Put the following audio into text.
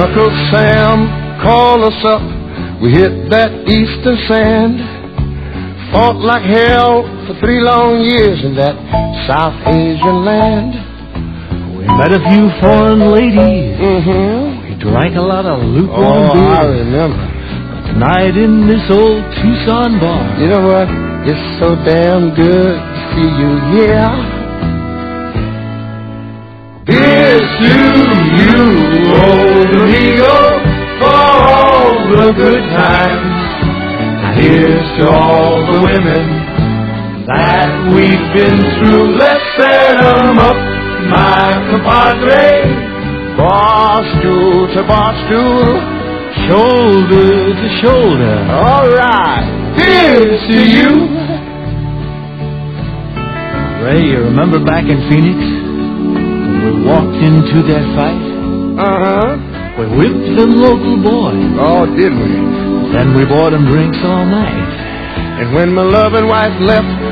Uncle Sam called us up. We hit that eastern sand. Fought like hell for 3 long years in that South Asian land. We met a few foreign ladies. Mm-hmm. We drank a lot of lukewarm beer. I remember. Tonight in this old Tucson bar. You know what? It's so damn good to see you here. Here's to you, old amigo, for all the good times. Here's to all the women that we've been through. Let's set 'em up, my compadre. Bar stool to bar stool, Shoulder to shoulder. all right. Here's to you. Ray, you remember back in Phoenix when we walked into that fight? Uh-huh. We whipped them local boys. Oh, did we? Then we bought them drinks all night. And when my loving wife left